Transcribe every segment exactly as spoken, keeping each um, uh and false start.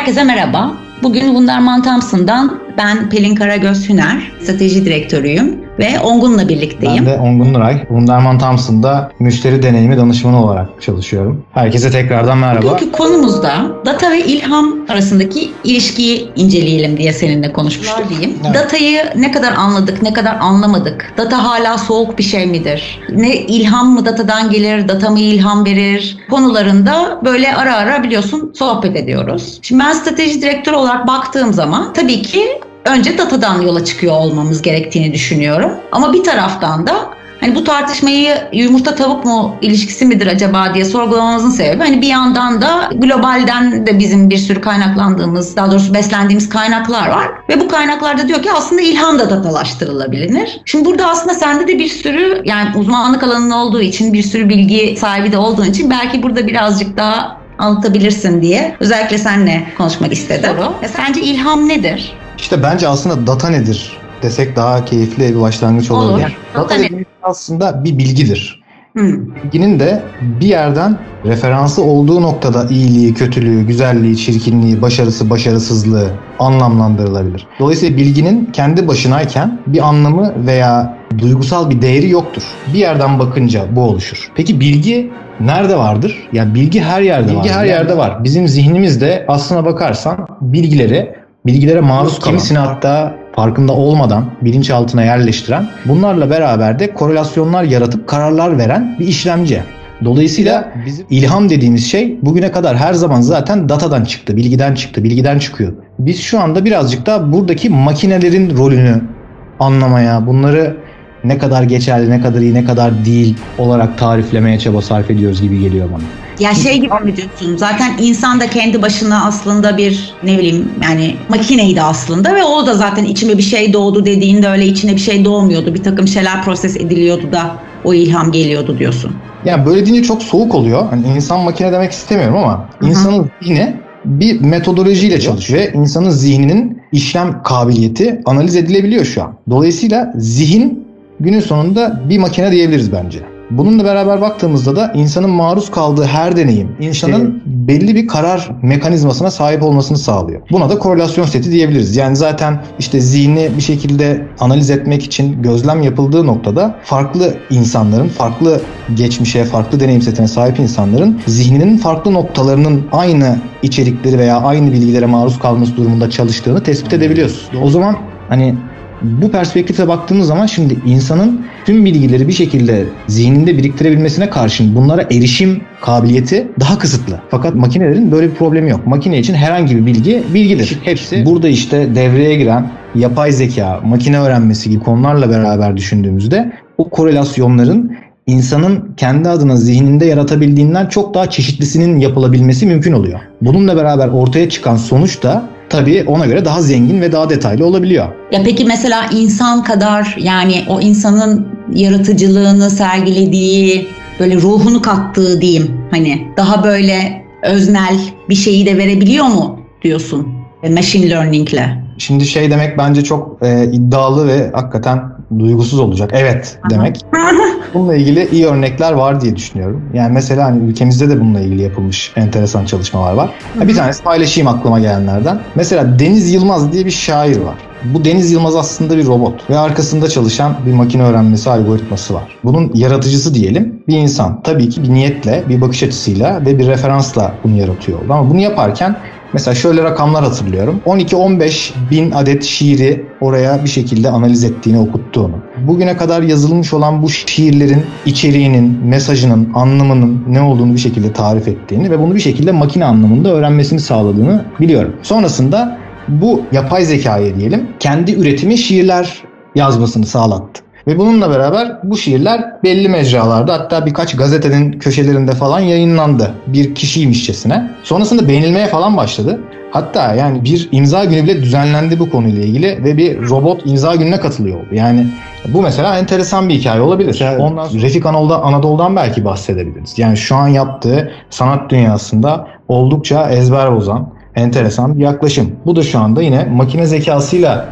Herkese merhaba. Bugün Wunderman Thompson'dan ben Pelin Karagöz Hüner, strateji direktörüyüm ve Ongun'la birlikteyim. Ben de Ongun Nuray, Wunderman Thompson'da müşteri deneyimi danışmanı olarak çalışıyorum. Herkese tekrardan merhaba. Bugünkü konumuzda data ve ilham arasındaki ilişkiyi inceleyelim diye seninle konuşmuş olayım. Evet. Datayı ne kadar anladık, ne kadar anlamadık? Data hala soğuk bir şey midir? Ne ilham mı datadan gelir, data mı ilham verir? Konularında böyle ara ara biliyorsun sohbet ediyoruz. Şimdi ben strateji direktörü olarak baktığım zaman tabii ki önce datadan yola çıkıyor olmamız gerektiğini düşünüyorum. Ama bir taraftan da hani bu tartışmayı yumurta tavuk mu ilişkisi midir acaba diye sorgulamamızın sebebi hani bir yandan da globalden de bizim bir sürü kaynaklandığımız, daha doğrusu beslendiğimiz kaynaklar var. Ve bu kaynaklarda diyor ki aslında ilham da datalaştırılabilir. Şimdi burada aslında sende de bir sürü, yani uzmanlık alanın olduğu için, bir sürü bilgi sahibi de olduğun için belki burada birazcık daha anlatabilirsin diye özellikle seninle konuşmak istedim. Ya sence ilham nedir? İşte bence aslında data nedir desek daha keyifli bir başlangıç olabilir. Olur. Yani data dediğimiz aslında bir bilgidir. Hmm. Bilginin de bir yerden referansı olduğu noktada iyiliği, kötülüğü, güzelliği, çirkinliği, başarısı, başarısızlığı anlamlandırılabilir. Dolayısıyla bilginin kendi başınayken bir anlamı veya duygusal bir değeri yoktur. Bir yerden bakınca bu oluşur. Peki bilgi nerede vardır? Yani bilgi her yerde var. Bilgi her yerde var. Bizim zihnimizde aslına bakarsan bilgileri, bilgilere maruz kalan, kimisini hatta farkında olmadan bilinçaltına yerleştiren, bunlarla beraber de korelasyonlar yaratıp kararlar veren bir işlemci. Dolayısıyla bizim ilham dediğimiz şey bugüne kadar her zaman zaten datadan çıktı, bilgiden çıktı, bilgiden çıkıyor. Biz şu anda birazcık da buradaki makinelerin rolünü anlamaya, bunları ne kadar geçerli, ne kadar iyi, ne kadar değil olarak tariflemeye çaba sarf ediyoruz gibi geliyor bana. Ya şey gibi mi diyorsun? Zaten insan da kendi başına aslında bir ne bileyim yani makineydi aslında ve o da zaten içime bir şey doğdu dediğinde öyle içine bir şey doğmuyordu. Bir takım şeyler proses ediliyordu da o ilham geliyordu diyorsun. Yani böyle deyince çok soğuk oluyor. Hani insan makine demek istemiyorum ama Hı-hı. insanın zihni bir metodolojiyle çalışıyor ve insanın zihninin işlem kabiliyeti analiz edilebiliyor şu an. Dolayısıyla zihin günün sonunda bir makine diyebiliriz bence. Bununla beraber baktığımızda da insanın maruz kaldığı her deneyim, insanın belli bir karar mekanizmasına sahip olmasını sağlıyor. Buna da korelasyon seti diyebiliriz. Yani zaten işte zihni bir şekilde analiz etmek için gözlem yapıldığı noktada farklı insanların, farklı geçmişe, farklı deneyim setine sahip insanların zihninin farklı noktalarının aynı içerikleri veya aynı bilgilere maruz kalması durumunda çalıştığını tespit edebiliyoruz. O zaman hani bu perspektife baktığımız zaman şimdi insanın tüm bilgileri bir şekilde zihninde biriktirebilmesine karşın bunlara erişim kabiliyeti daha kısıtlı. Fakat makinelerin böyle bir problemi yok. Makine için herhangi bir bilgi bilgidir. Hepsi burada işte devreye giren yapay zeka, makine öğrenmesi gibi konularla beraber düşündüğümüzde o korelasyonların insanın kendi adına zihninde yaratabildiğinden çok daha çeşitlisinin yapılabilmesi mümkün oluyor. Bununla beraber ortaya çıkan sonuç da tabii ona göre daha zengin ve daha detaylı olabiliyor. Ya peki mesela insan kadar, yani o insanın yaratıcılığını sergilediği, böyle ruhunu kattığı diyeyim, hani daha böyle öznel bir şeyi de verebiliyor mu diyorsun machine learning'le? Şimdi şey demek bence çok e, iddialı ve hakikaten duygusuz olacak. Evet demek. Bununla ilgili iyi örnekler var diye düşünüyorum. Yani mesela hani ülkemizde de bununla ilgili yapılmış enteresan çalışmalar var. Hı-hı. Bir tanesi paylaşayım aklıma gelenlerden. Mesela Deniz Yılmaz diye bir şair var. Bu Deniz Yılmaz aslında bir robot ve arkasında çalışan bir makine öğrenmesi algoritması var. Bunun yaratıcısı diyelim bir insan. Tabii ki bir niyetle, bir bakış açısıyla ve bir referansla bunu yaratıyor oldu. Ama bunu yaparken mesela şöyle rakamlar hatırlıyorum. on iki on beş bin adet şiiri oraya bir şekilde analiz ettiğini, okuttuğunu. Bugüne kadar yazılmış olan bu şiirlerin içeriğinin, mesajının, anlamının ne olduğunu bir şekilde tarif ettiğini ve bunu bir şekilde makine anlamında öğrenmesini sağladığını biliyorum. Sonrasında bu yapay zekaya diyelim kendi üretimi şiirler yazmasını sağlattı. Ve bununla beraber bu şiirler belli mecralarda, hatta birkaç gazetenin köşelerinde falan yayınlandı. Bir kişiymişçesine. Sonrasında beğenilmeye falan başladı. Hatta yani bir imza günü bile düzenlendi bu konuyla ilgili ve bir robot imza gününe katılıyor oldu. Yani bu mesela enteresan bir hikaye olabilir. Evet. Ondan sonra Refik Anadolu'dan, Anadolu'dan belki bahsedebiliriz. Yani şu an yaptığı sanat dünyasında oldukça ezber bozan, enteresan bir yaklaşım. Bu da şu anda yine makine zekasıyla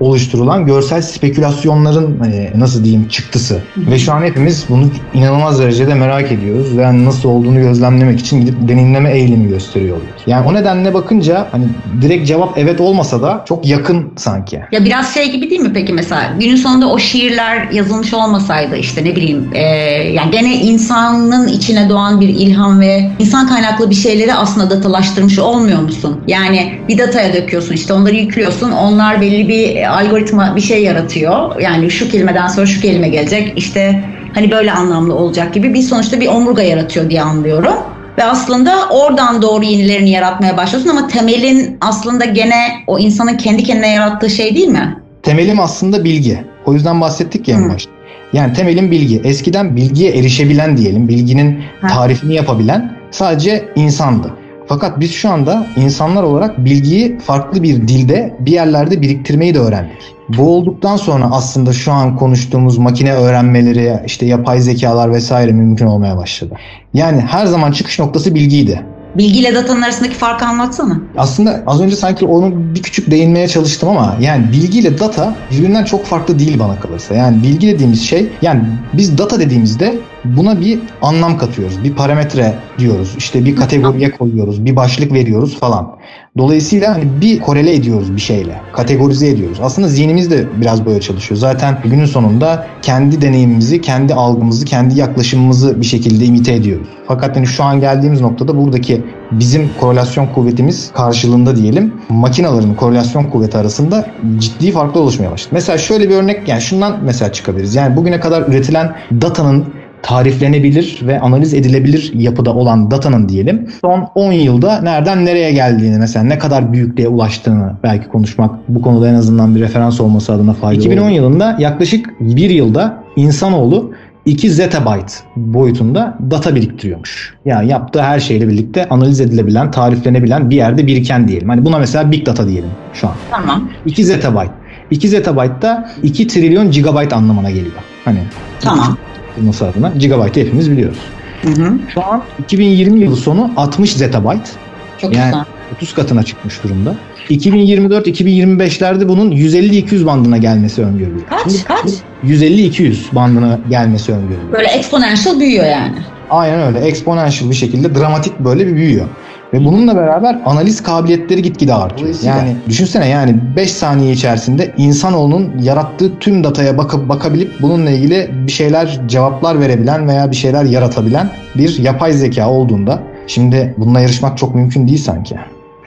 oluşturulan görsel spekülasyonların e, nasıl diyeyim çıktısı. Hı-hı. Ve şu an hepimiz bunu inanılmaz derecede merak ediyoruz ve yani nasıl olduğunu gözlemlemek için gidip deneyimleme eğilimi gösteriyor oluyoruz. Yani o nedenle bakınca hani direkt cevap evet olmasa da çok yakın sanki. Ya biraz şey gibi değil mi peki mesela günün sonunda o şiirler yazılmış olmasaydı işte ne bileyim e, yani gene insanın içine doğan bir ilham ve insan kaynaklı bir şeyleri aslında datalaştırmış olmuyor musun? Yani bir dataya döküyorsun işte onları yüklüyorsun onlar belli bir algoritma bir şey yaratıyor. Yani şu kelimeden sonra şu kelime gelecek işte hani böyle anlamlı olacak gibi bir sonuçta bir omurga yaratıyor diye anlıyorum. Ve aslında oradan doğru yenilerini yaratmaya başlıyorsun ama temelin aslında gene o insanın kendi kendine yarattığı şey değil mi? Temelim aslında bilgi. O yüzden bahsettik ya en başta. Yani temelin bilgi. Eskiden bilgiye erişebilen diyelim, bilginin tarifini yapabilen sadece insandı. Fakat biz şu anda insanlar olarak bilgiyi farklı bir dilde bir yerlerde biriktirmeyi de öğrendik. Bu olduktan sonra aslında şu an konuştuğumuz makine öğrenmeleri, işte yapay zekalar vesaire mümkün olmaya başladı. Yani her zaman çıkış noktası bilgiydi. Bilgiyle datanın arasındaki farkı anlatsana. Aslında az önce sanki onu bir küçük değinmeye çalıştım ama yani bilgiyle data birbirinden çok farklı değil bana kalırsa. Yani bilgi dediğimiz şey yani biz data dediğimizde buna bir anlam katıyoruz. Bir parametre diyoruz. İşte bir kategoriye koyuyoruz. Bir başlık veriyoruz falan. Dolayısıyla hani bir korele ediyoruz bir şeyle. Kategorize ediyoruz. Aslında zihnimiz de biraz böyle çalışıyor. Zaten günün sonunda kendi deneyimimizi, kendi algımızı, kendi yaklaşımımızı bir şekilde imite ediyoruz. Fakat hani şu an geldiğimiz noktada buradaki bizim korelasyon kuvvetimiz karşılığında diyelim makinaların korelasyon kuvveti arasında ciddi farklı oluşmaya başladı. Mesela şöyle bir örnek yani şundan mesela çıkabiliriz. Yani bugüne kadar üretilen datanın tariflenebilir ve analiz edilebilir yapıda olan datanın diyelim son on yılda nereden nereye geldiğini mesela ne kadar büyüklüğe ulaştığını belki konuşmak bu konuda en azından bir referans olması adına faydalı. iki bin on yılında yaklaşık bir yılda insanoğlu iki zettabyte boyutunda data biriktiriyormuş. Yani yaptığı her şeyle birlikte analiz edilebilen, tariflenebilen bir yerde biriken diyelim. Hani buna mesela big data diyelim şu an. Tamam. iki zettabyte. iki zettabyte da iki trilyon gigabyte anlamına geliyor. Hani tamam. Nasıl adına? Gigabyte'ı hepimiz biliyoruz. Hı hı. Şu an iki bin yirmi yılı sonu altmış zettabyte. Çok yani güzel. otuz katına çıkmış durumda. iki bin yirmi dört iki bin yirmi beşlerde bunun yüz elli iki yüz bandına gelmesi öngörülüyor. Kaç? Şimdi Kaç? yüz elli iki yüz bandına gelmesi öngörülüyor. Böyle exponential büyüyor yani. Aynen öyle. Exponential bir şekilde dramatik böyle bir büyüyor. Ve bununla beraber analiz kabiliyetleri gitgide artıyor. Yani düşünsene yani beş saniye içerisinde insanoğlunun yarattığı tüm dataya bakıp bakabilip bununla ilgili bir şeyler cevaplar verebilen veya bir şeyler yaratabilen bir yapay zeka olduğunda şimdi bununla yarışmak çok mümkün değil sanki.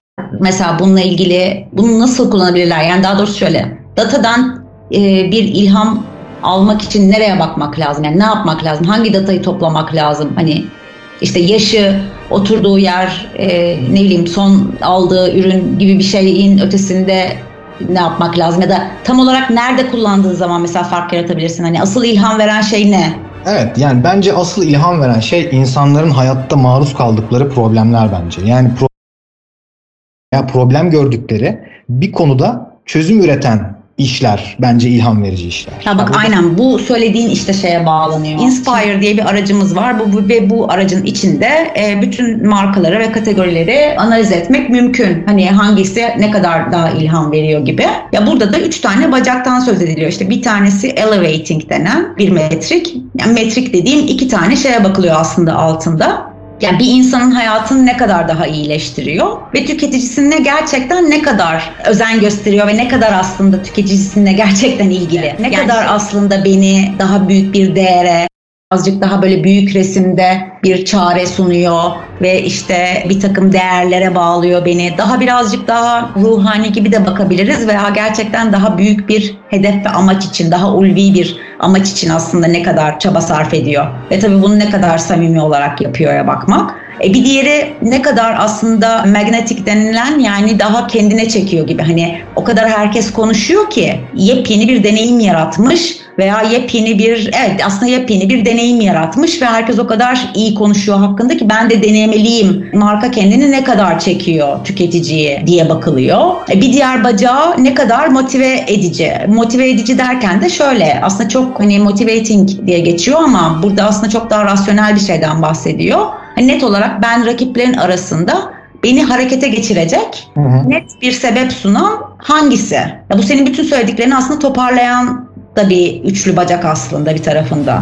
Mesela bununla ilgili bunu nasıl kullanabilirler? Yani daha doğrusu şöyle datadan e, bir ilham almak için nereye bakmak lazım? Yani ne yapmak lazım? Hangi datayı toplamak lazım? Hani işte yaşı, oturduğu yer, e, ne bileyim son aldığı ürün gibi bir şeyin ötesinde ne yapmak lazım? Ya da tam olarak nerede kullandığın zaman mesela fark yaratabilirsin. Hani asıl ilham veren şey ne? Evet yani bence asıl ilham veren şey insanların hayatta maruz kaldıkları problemler bence. Yani pro- ya problem gördükleri bir konuda çözüm üreten işler bence ilham verici işler. Ha bak aynen bu söylediğin işte şeye bağlanıyor. Inspire diye bir aracımız var bu, bu ve bu aracın içinde e, bütün markaları ve kategorileri analiz etmek mümkün. Hani hangisi ne kadar daha ilham veriyor gibi. Ya burada da üç tane bacaktan söz ediliyor. İşte bir tanesi elevating denen bir metrik. Yani metrik dediğim iki tane şeye bakılıyor aslında altında. Yani bir insanın hayatını ne kadar daha iyileştiriyor ve tüketicisine gerçekten ne kadar özen gösteriyor ve ne kadar aslında tüketicisine gerçekten ilgili. Ne yani kadar aslında beni daha büyük bir değere, azıcık daha böyle büyük resimde bir çare sunuyor ve işte bir takım değerlere bağlıyor beni. Daha birazcık daha ruhani gibi de bakabiliriz veya gerçekten daha büyük bir hedef ve amaç için, daha ulvi bir amaç için aslında ne kadar çaba sarf ediyor. Ve tabii bunu ne kadar samimi olarak yapıyor'ya bakmak. E bir diğeri ne kadar aslında magnetik denilen yani daha kendine çekiyor gibi. Hani o kadar herkes konuşuyor ki yepyeni bir deneyim yaratmış veya yepyeni bir evet aslında yepyeni bir deneyim yaratmış ve herkes o kadar iyi konuşuyor hakkında ki ben de denemeliyim. Marka kendini ne kadar çekiyor tüketiciye diye bakılıyor. E bir diğer bacağı ne kadar motive edici. Motive edici derken de şöyle aslında çok hani motivating diye geçiyor ama burada aslında çok daha rasyonel bir şeyden bahsediyor. Net olarak ben rakiplerin arasında beni harekete geçirecek hı hı. net bir sebep sunan hangisi? Ya bu senin bütün söylediklerini aslında toparlayan da bir üçlü bacak aslında bir tarafında.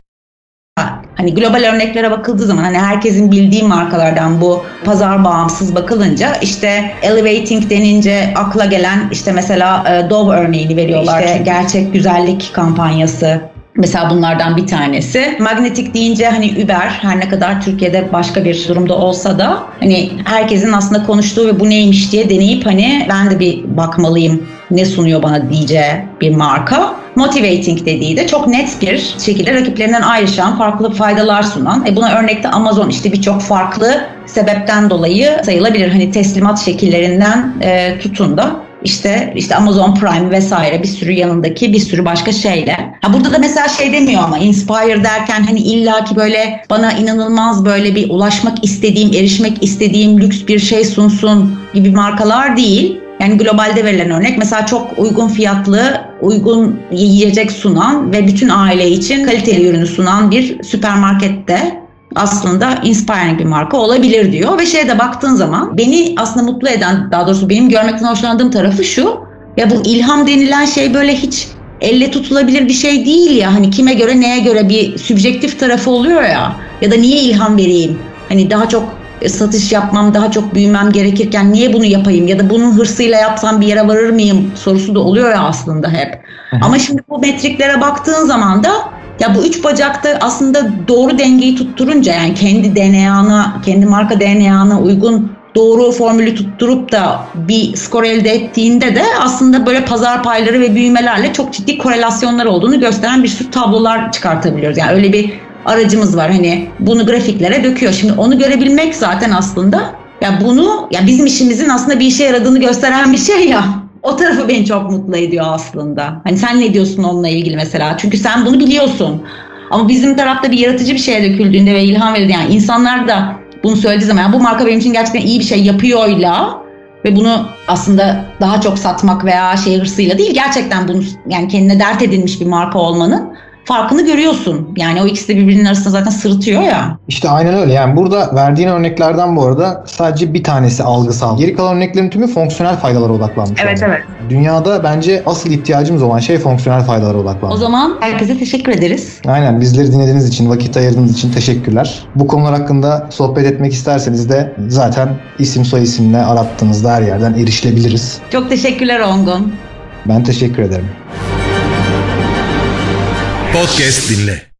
Hani global örneklere bakıldığı zaman hani herkesin bildiği markalardan bu pazar bağımsız bakılınca işte elevating denince akla gelen işte mesela Dove örneğini veriyorlar. İşte gerçek güzellik kampanyası. Mesela bunlardan bir tanesi. Magnetic deyince hani Uber her ne kadar Türkiye'de başka bir durumda olsa da hani herkesin aslında konuştuğu ve bu neymiş diye deneyip hani ben de bir bakmalıyım ne sunuyor bana diyeceği bir marka. Motivating dediği de çok net bir şekilde rakiplerinden ayrışan, farklı faydalar sunan. E buna örnekte Amazon işte birçok farklı sebepten dolayı sayılabilir. Hani teslimat şekillerinden e, tutun da İşte işte Amazon Prime vesaire bir sürü yanındaki bir sürü başka şeyle. Ha burada da mesela şey demiyor ama inspire derken hani illaki böyle bana inanılmaz böyle bir ulaşmak istediğim, erişmek istediğim lüks bir şey sunsun gibi markalar değil. Yani globalde verilen örnek mesela çok uygun fiyatlı, uygun yiyecek sunan ve bütün aile için kaliteli ürünü sunan bir süpermarkette aslında inspiring bir marka olabilir diyor ve şeye de baktığın zaman beni aslında mutlu eden, daha doğrusu benim görmekten hoşlandığım tarafı şu, ya bu ilham denilen şey böyle hiç elle tutulabilir bir şey değil ya, hani kime göre neye göre bir sübjektif tarafı oluyor ya, ya da niye ilham vereyim, hani daha çok satış yapmam, daha çok büyümem gerekirken niye bunu yapayım ya da bunun hırsıyla yapsam bir yere varır mıyım sorusu da oluyor ya aslında hep. Ama şimdi bu metriklere baktığın zaman da ya bu üç bacakta aslında doğru dengeyi tutturunca, yani kendi D N A'na, kendi marka D N A'na uygun doğru formülü tutturup da bir skor elde ettiğinde de aslında böyle pazar payları ve büyümelerle çok ciddi korelasyonlar olduğunu gösteren bir sürü tablolar çıkartabiliyoruz. Yani öyle bir aracımız var, hani bunu grafiklere döküyor. Şimdi onu görebilmek zaten aslında ya bunu ya bizim işimizin aslında bir işe yaradığını gösteren bir şey ya. O tarafı beni çok mutlu ediyor aslında. Hani sen ne diyorsun onunla ilgili mesela? Çünkü sen bunu biliyorsun. Ama bizim tarafta bir yaratıcı bir şeye döküldüğünde ve ilham verildiğinde, yani insanlar da bunu söylediği zaman yani bu marka benim için gerçekten iyi bir şey yapıyorla ve bunu aslında daha çok satmak veya şey hırsıyla değil, gerçekten bunu yani kendine dert edinmiş bir marka olmanın farkını görüyorsun. Yani o ikisi de birbirinin arasında zaten sırıtıyor ya. İşte aynen öyle. Yani burada verdiğin örneklerden bu arada sadece bir tanesi algısal. Geri kalan örneklerin tümü fonksiyonel faydalara odaklanmış. Evet yani. evet. Dünyada bence asıl ihtiyacımız olan şey fonksiyonel faydalara odaklanmak. O zaman herkese teşekkür ederiz. Aynen. Bizleri dinlediğiniz için, vakit ayırdığınız için teşekkürler. Bu konular hakkında sohbet etmek isterseniz de zaten isim soy isimle arattığınızda her yerden erişilebiliriz. Çok teşekkürler Ongun. Ben teşekkür ederim. Podcast dinle.